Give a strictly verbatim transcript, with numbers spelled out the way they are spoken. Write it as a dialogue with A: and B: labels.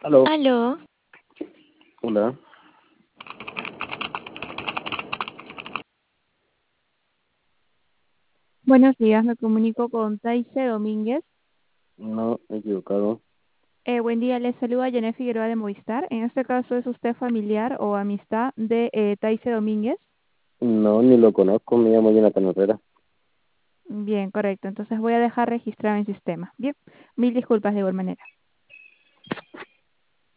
A: Aló,
B: Aló,
A: hola.
C: Buenos días, me comunico con Taise Domínguez.
A: No, equivocado.
C: Eh, buen día, les saluda Janet Figueroa de Movistar. En este caso, ¿es usted familiar o amistad de eh, Taise Domínguez?
A: No, ni lo conozco, me llamo Jonathan Herrera.
C: Bien, correcto. Entonces voy a dejar registrado en sistema. Bien, mil disculpas de igual manera.